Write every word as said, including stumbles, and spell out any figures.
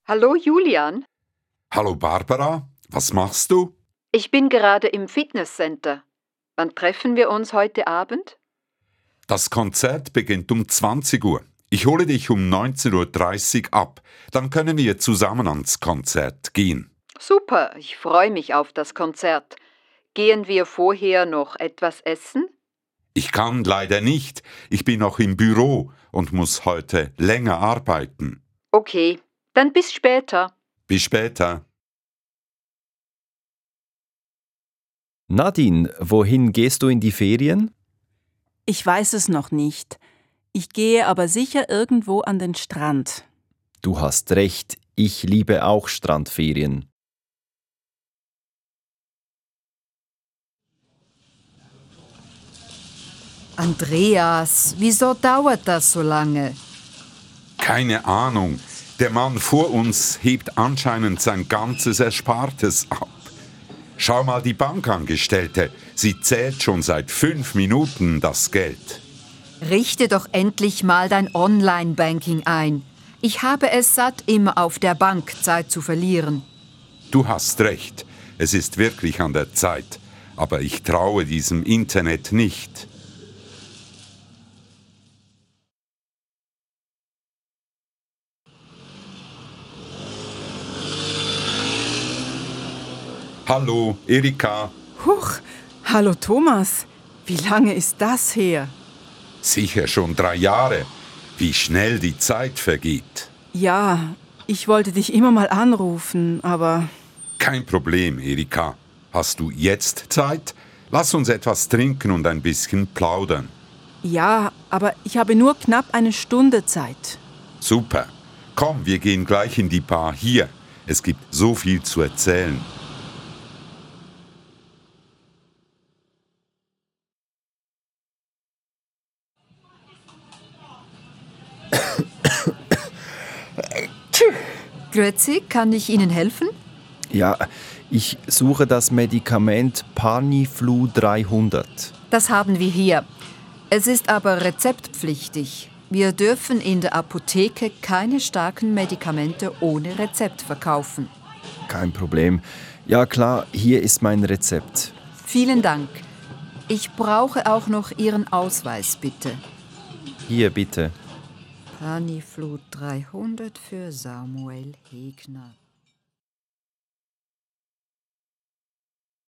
Hallo Julian, Hallo Barbara, was machst du? ich bin gerade im Fitnesscenter. Wann treffen wir uns heute Abend? Das Konzert beginnt um zwanzig Uhr. Ich hole dich um neunzehn Uhr dreißig ab. Dann können wir zusammen ans Konzert gehen. Super, ich freue mich auf das Konzert. Gehen wir vorher noch etwas essen? Ich kann leider nicht. Ich bin noch im Büro und muss heute länger arbeiten. Okay, dann bis später. Bis später. Nadine, wohin gehst du in die Ferien? Ich weiß es noch nicht. Ich gehe aber sicher irgendwo an den Strand. Du hast recht, ich liebe auch Strandferien. Andreas, wieso dauert das so lange? Keine Ahnung. Der Mann vor uns hebt anscheinend sein ganzes Erspartes ab. Schau mal die Bankangestellte. Sie zählt schon seit fünf Minuten das Geld. Richte doch endlich mal dein Online-Banking ein. Ich habe es satt, immer auf der Bank Zeit zu verlieren. Du hast recht. Es ist wirklich an der Zeit. Aber ich traue diesem Internet nicht. Hallo, Erika. Huch, hallo Thomas. Wie lange ist das her? Sicher schon drei Jahre. Wie schnell die Zeit vergeht. Ja, ich wollte dich immer mal anrufen, aber Kein Problem, Erika. Hast du jetzt Zeit? Lass uns etwas trinken und ein bisschen plaudern. ja, aber ich habe nur knapp eine Stunde Zeit. Super. Komm, wir gehen gleich in die Bar hier. Es gibt so viel zu erzählen. Grüezi, kann ich Ihnen helfen? Ja, ich suche das Medikament Paniflu dreihundert. Das haben wir hier. Es ist aber rezeptpflichtig. Wir dürfen in der Apotheke keine starken Medikamente ohne Rezept verkaufen. Kein Problem. Ja klar, hier ist mein Rezept. Vielen Dank. Ich brauche auch noch Ihren Ausweis, bitte. Hier bitte. Paniflu dreihundert für Samuel Hegner.